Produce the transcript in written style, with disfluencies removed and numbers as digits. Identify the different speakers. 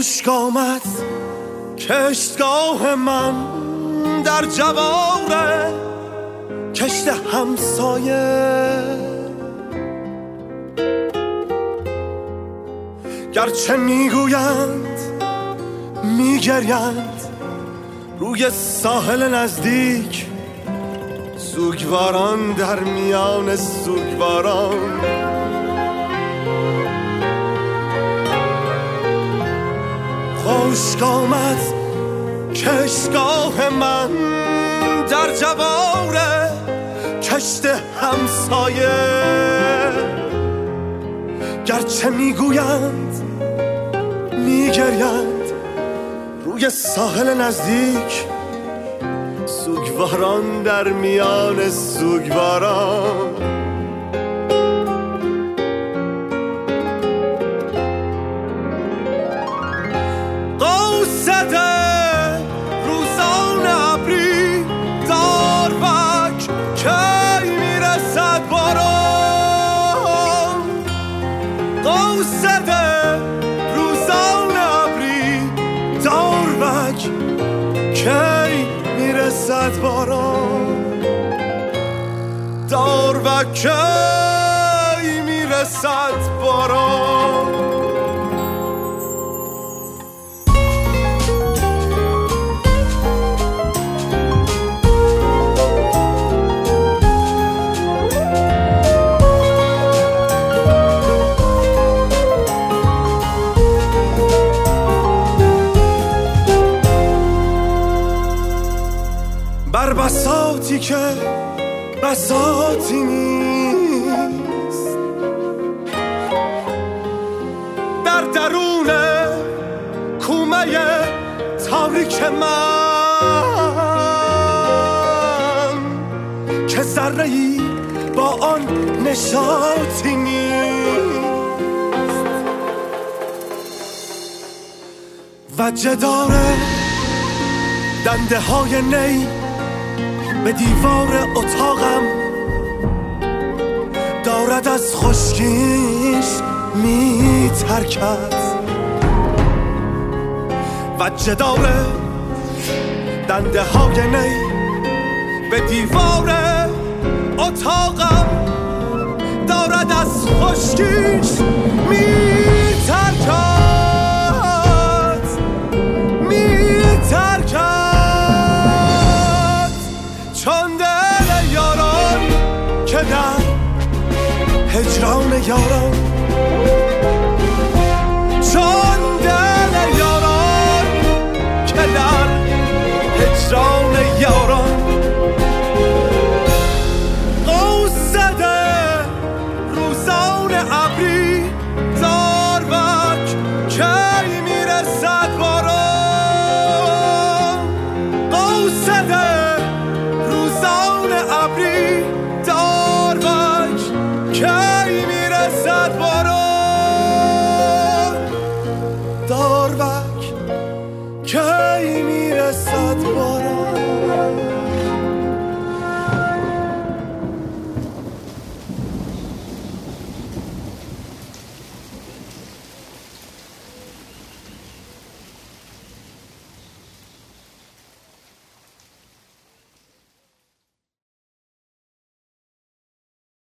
Speaker 1: خشک آمد کشتگاه من در جواره کشت همسایه، گرچه میگویند میگریند روی ساحل نزدیک، سوگواران در میان سوگواران. خشک آمد کشتگاه من در جواره کشت همسایه، گرچه میگویند میگریند روی ساحل نزدیک، سوگواران در میان سوگواران. قوسده روزان ابری داروک کی میرسد باران، قوسده روزان ابری داروک کی میرسد باران، داروک کی میرسد باران. بر بساطی که بساطی نیست، در درون کومه تاریک من که ذره‌ای با آن نشاطی نیست، و جدار دنده های نی به دیوار اتاقم دارد از خشکیش میترکد، و جدار دنده های نی به دیوار اتاقم دارد از خشکیش میترکد، چون دل یاران که در هجران یاران، چون دل یاران که در هجران یاران.